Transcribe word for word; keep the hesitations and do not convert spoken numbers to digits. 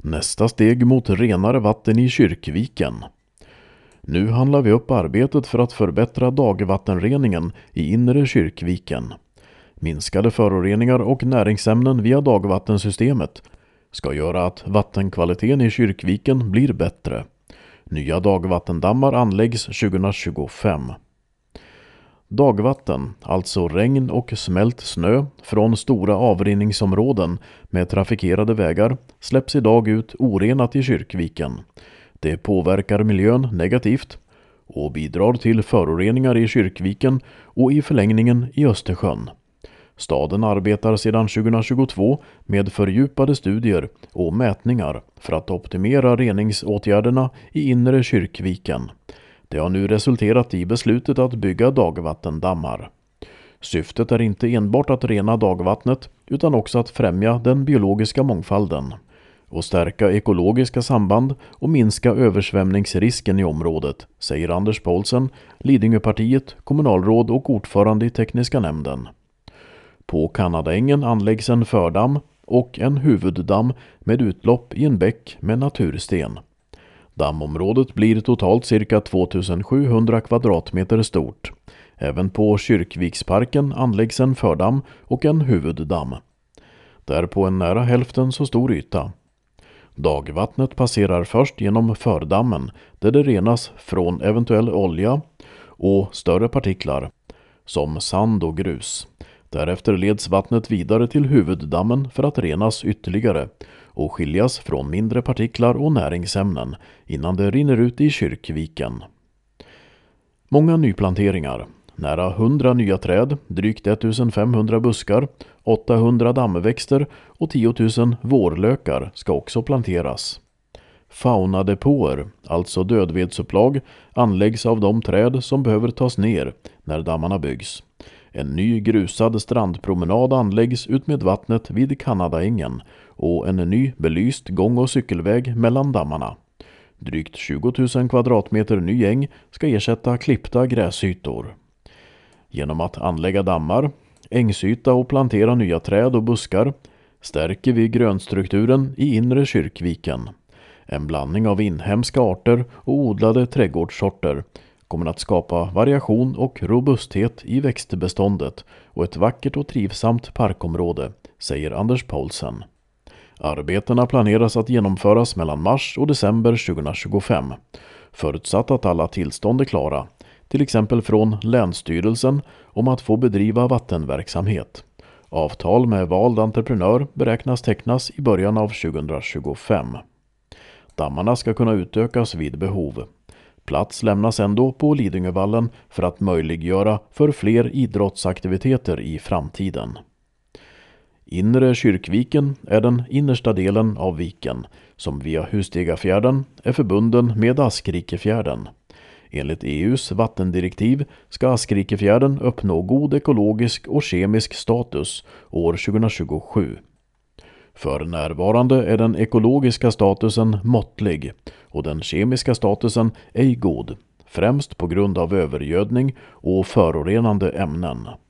Nästa steg mot renare vatten i Kyrkviken. Nu handlar vi upp arbetet för att förbättra dagvattenreningen i inre Kyrkviken. Minskade föroreningar och näringsämnen via dagvattensystemet ska göra att vattenkvaliteten i Kyrkviken blir bättre. Nya dagvattendammar anläggs tjugohundratjugofem. Dagvatten, alltså regn och smält snö från stora avrinningsområden med trafikerade vägar, släpps idag ut orenat i Kyrkviken. Det påverkar miljön negativt och bidrar till föroreningar i Kyrkviken och i förlängningen i Östersjön. Staden arbetar sedan tjugohundratjugotvå med fördjupade studier och mätningar för att optimera reningsåtgärderna i inre Kyrkviken. Det har nu resulterat i beslutet att bygga dagvattendammar. Syftet är inte enbart att rena dagvattnet utan också att främja den biologiska mångfalden och stärka ekologiska samband och minska översvämningsrisken i området, säger Anders Paulsen, Lidingöpartiet, kommunalråd och ordförande i tekniska nämnden. På Kanadaängen anläggs en fördamm och en huvuddamm med utlopp i en bäck med natursten. Dammområdet blir totalt cirka tvåtusensjuhundra kvadratmeter stort. Även på Kyrkviksparken anläggs en fördamm och en huvuddamm. Där på en nära hälften så stor yta. Dagvattnet passerar först genom fördammen där det renas från eventuell olja och större partiklar som sand och grus. Därefter leds vattnet vidare till huvuddammen för att renas ytterligare och skiljas från mindre partiklar och näringsämnen innan det rinner ut i Kyrkviken. Många nyplanteringar, nära hundra nya träd, drygt ettusenfemhundra buskar, åttahundra dammväxter och tiotusen vårlökar ska också planteras. Faunadepåer, alltså dödvedsupplag, anläggs av de träd som behöver tas ner när dammarna byggs. En ny grusad strandpromenad anläggs ut med vattnet vid Kanadaängen och en ny belyst gång- och cykelväg mellan dammarna. Drygt tjugotusen kvadratmeter ny äng ska ersätta klippta gräsytor. Genom att anlägga dammar, ängsyta och plantera nya träd och buskar stärker vi grönstrukturen i inre Kyrkviken. En blandning av inhemska arter och odlade trädgårdssorter kommer att skapa variation och robusthet i växtbeståndet och ett vackert och trivsamt parkområde, säger Anders Paulsen. Arbetena planeras att genomföras mellan mars och december tjugohundratjugofem, förutsatt att alla tillstånd är klara, till exempel från Länsstyrelsen om att få bedriva vattenverksamhet. Avtal med vald entreprenör beräknas tecknas i början av tjugohundratjugofem. Dammarna ska kunna utökas vid behov. Plats lämnas ändå på Lidingövallen för att möjliggöra för fler idrottsaktiviteter i framtiden. Inre Kyrkviken är den innersta delen av viken som via Hustegafjärden är förbunden med Askrikefjärden. Enligt E U:s vattendirektiv ska Askrikefjärden uppnå god ekologisk och kemisk status år tjugohundratjugosju. För närvarande är den ekologiska statusen måttlig och den kemiska statusen ej god, främst på grund av övergödning och förorenande ämnen.